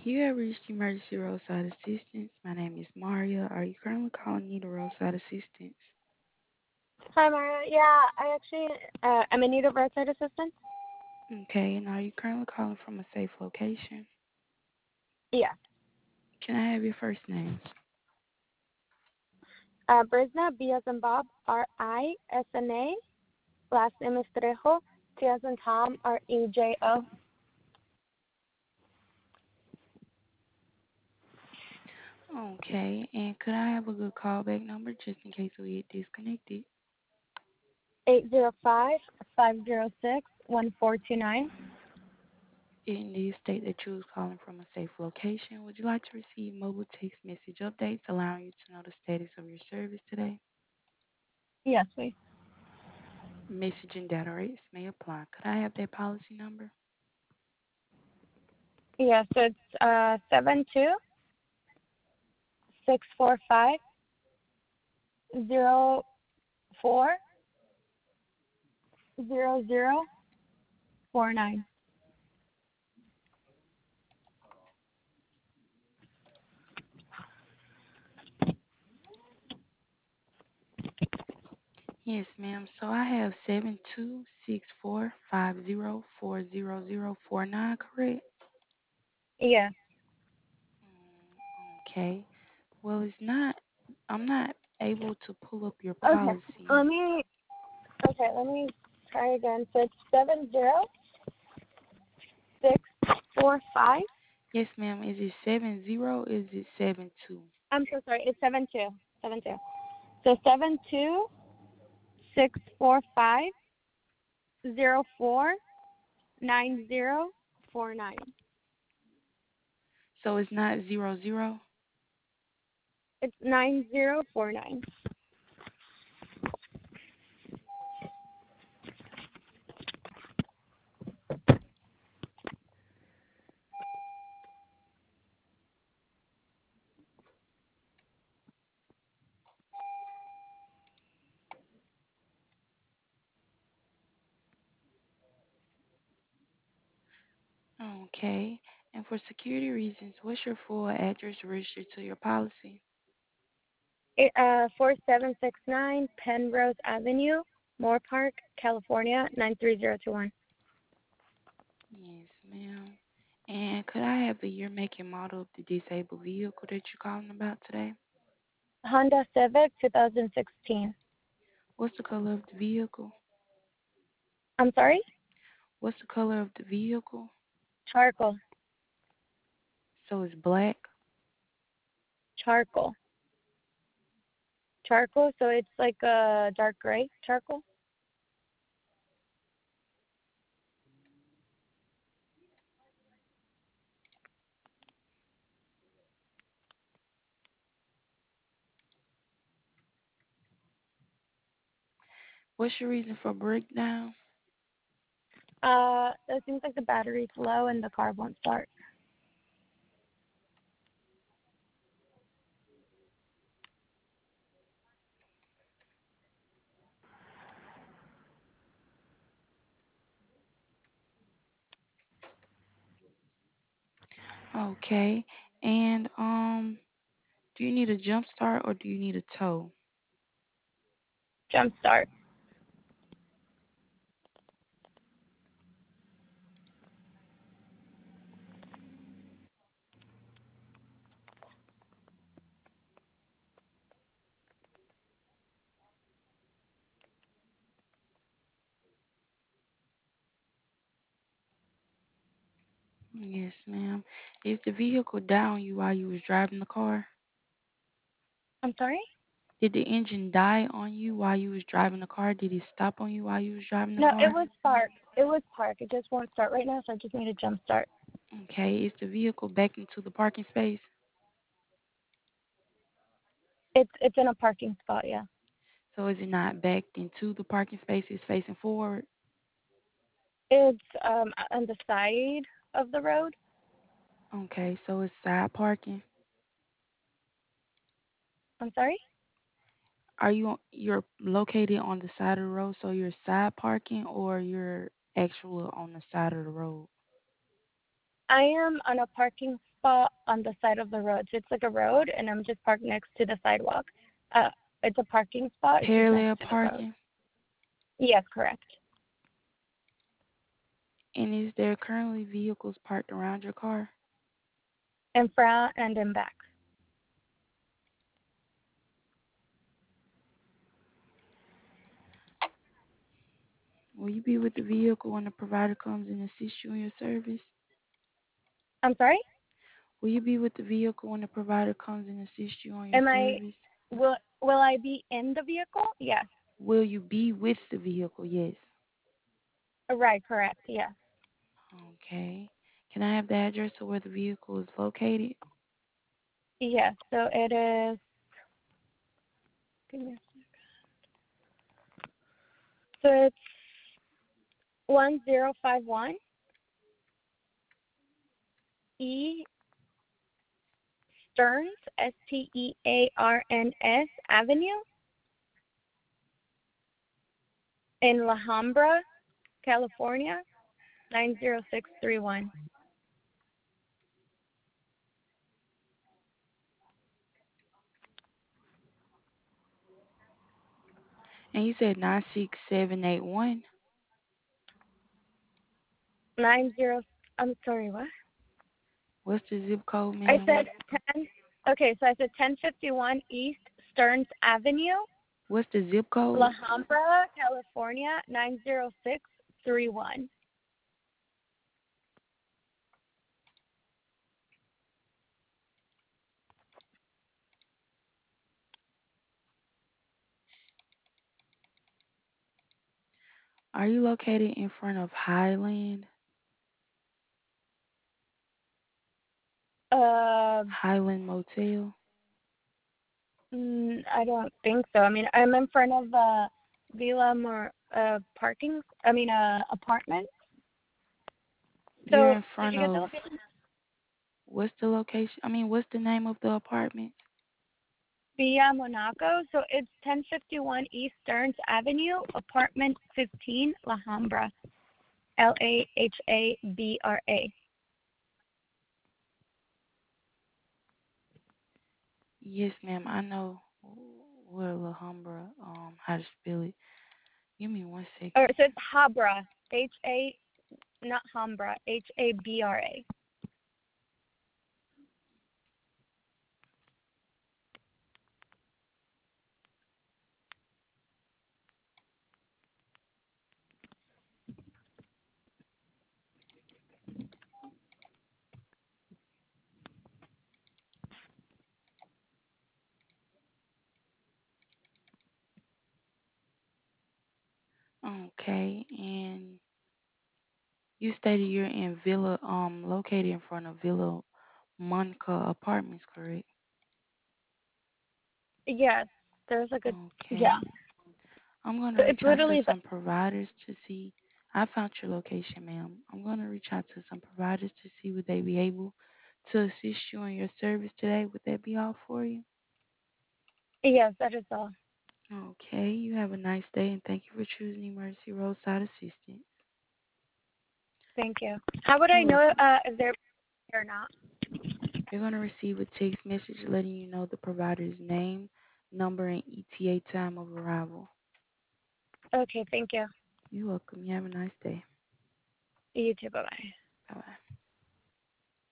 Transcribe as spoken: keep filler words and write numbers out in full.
You have reached Emergency Roadside Assistance. My name is Maria. Are you currently calling need a roadside assistance? Hi, Mara. Yeah, I actually, uh, I'm in need of roadside assistance. Okay, and are you currently calling from a safe location? Yeah. Can I have your first name? Uh, Brisna, B as in Bob, R I S N A. Last name is Trejo, T as in Tom, R E J O. Okay, and could I have a good callback number just in case we get disconnected? eight zero five, five zero six, one four two nine. In the state that you was calling from a safe location, would you like to receive mobile text message updates allowing you to know the status of your service today? Yes, please. Messaging data rates may apply. Could I have that policy number? Yes, so it's uh, seven two six four five zero four zero zero four nine. Yes, ma'am. So I have seven two six four five zero four zero zero four nine, correct? Yes. Mm, okay. Well, it's not, I'm not able to pull up your Okay, let policy. me, okay, let me try again. So it's seven zero six four five. Yes, ma'am. Is it seven zero? Is it seven two? I'm so sorry. It's seven two. Seven two. So seven two six four five zero four nine zero four nine. So it's not zero zero? It's nine zero four nine. Okay. And for security reasons, what's your full address registered to your policy? It, uh, four seven six nine Penrose Avenue, Moore Park, California nine three zero two one. Yes, ma'am. And could I have the year, make, and model of the disabled vehicle that you're calling about today? Honda Civic twenty sixteen. What's the color of the vehicle? I'm sorry. What's the color of the vehicle? Charcoal. So it's black. Charcoal. Charcoal. So it's like a dark gray charcoal. What's your reason for breakdown? Uh, it seems like the battery's low and the car won't start. Okay. And um, do you need a jump start or do you need a tow? Jump start. Yes, ma'am. Is the vehicle down you while you was driving the car? I'm sorry? Did the engine die on you while you was driving the car? Did it stop on you while you was driving the No, it car? was parked. It was parked. It just won't start right now, so I just need a jump start. Okay. Is the vehicle back into the parking space? It's it's in a parking spot, yeah. So is it not backed into the parking space? It's facing forward? It's um on the side of the road. Okay. So it's side parking. I'm sorry? Are you on, you're located on the side of the road, so you're side parking or you're actual on the side of the road? I am on a parking spot on the side of the road. So it's like a road, and I'm just parked next to the sidewalk. Uh, it's a parking spot. It's just next Parallel to the road. parking? Yes, correct. And is there currently vehicles parked around your car? In front and in back. Will you be with the vehicle when the provider comes and assists you in your service? I'm sorry? Will you be with the vehicle when the provider comes and assists you on your Am I, service? will, will I be in the vehicle? Yes. Will you be with the vehicle? Yes. Right, correct. Yes. Okay. Can I have the address of where the vehicle is located? Yes. So it is, give me a sec. So it's one zero five one E Stearns, S T E A R N S Avenue in La Habra, California, nine zero six three one. And you said nine six seven eight one. Nine zero. I'm sorry. What? What's the zip code, I ma'am? said ten. Okay, so I said ten fifty one East Stearns Avenue, What's the zip La code? Habra, California, nine zero six three one. Are you located in front of Highland? Uh, Highland Motel? mm, I don't think so. I mean, I'm in front of uh, Villa Mar uh parking. I mean, uh, apartment. You're So in did front you get the of location? what's the location? I mean, what's the name of the apartment? Villa Monaco. So it's ten fifty one East Stearns Avenue, apartment fifteen, La Habra, L A H A B R A. Yes, ma'am. I know where Alhambra, um, how to spell it. Give me one Or second. so it's Habra, H A, not Hambra, H A B R A. Okay, and you stated you're in Villa, um, located in front of Villa Monica Apartments, correct? Yes, there's like a, yeah. Okay. I'm gonna So it's reach out to literally the, some providers to see. I found your location, ma'am. I'm gonna reach out to some providers to see would they be able to assist you in your service today. Would that be all for you? yes, that is all. Okay. You have a nice day, and thank you for choosing Emergency Roadside Assistance. Thank you. How would I You're know welcome. uh, if they're or not? You're gonna receive a text message letting you know the provider's name, number, and E T A time of arrival. Okay, thank you. You're welcome. You have a nice day. You too. Bye bye.